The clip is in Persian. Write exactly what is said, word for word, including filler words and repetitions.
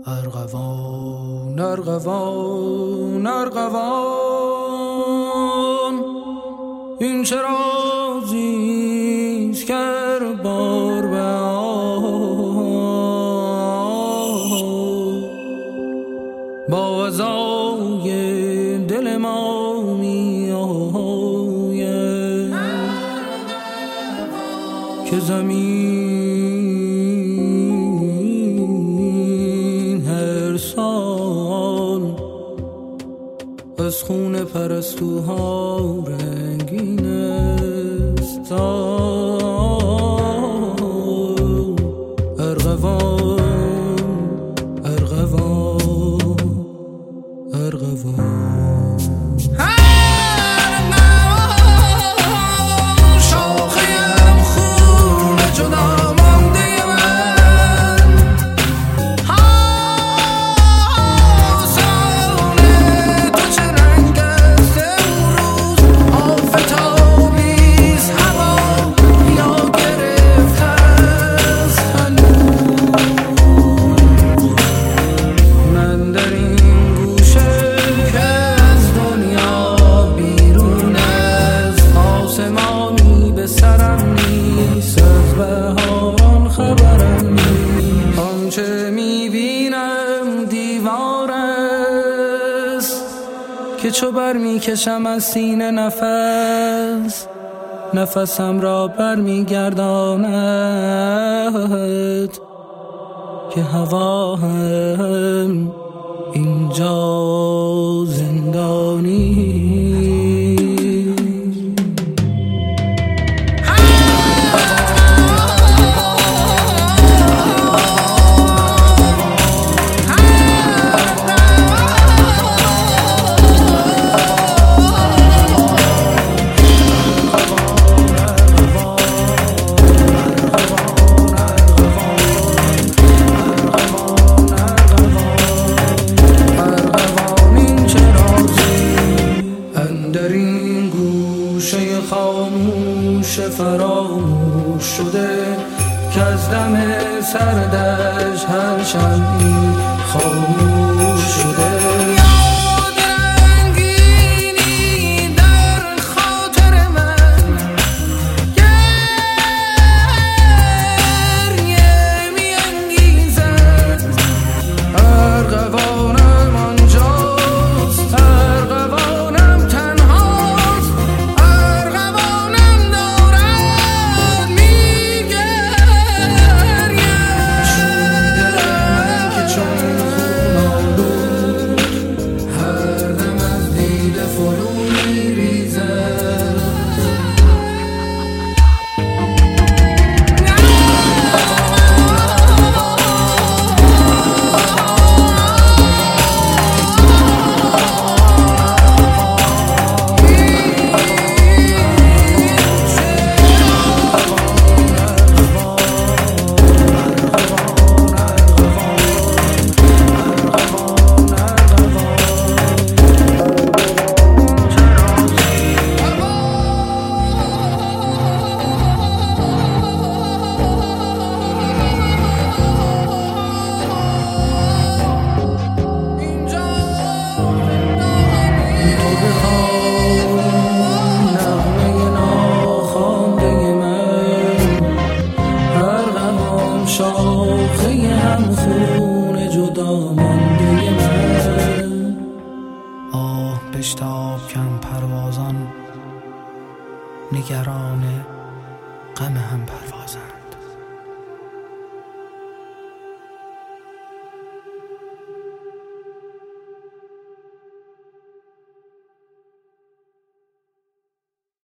ارغوان ارغوان ارغوان این چه رازیست که بار به با ازای دل ما می آید که زمین هر سال از خون پرستوها رنگین است. ارغوان ارغوان ارغوان که چو بر می کشم از سینه نفس نفسم را بر می گرداند که هوا هم اینجا زندانی. خاموش فراموش شده که از دم سردش هر شمعی خاموش شده. شاخه هم خون جدا مانده من. آه بشتاب کم پروازان نگران غم هم پروازن.